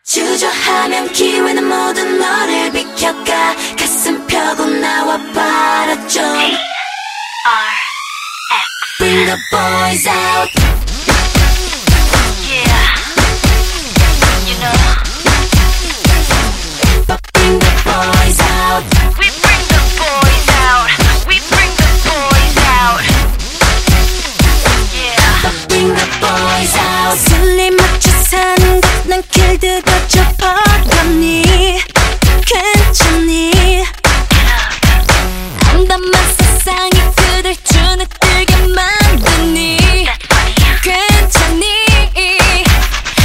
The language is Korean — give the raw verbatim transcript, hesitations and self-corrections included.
주저하면 기회는 모두 너를 비켜가. 가슴 펴고 나와 바라죠. Bring the boys out.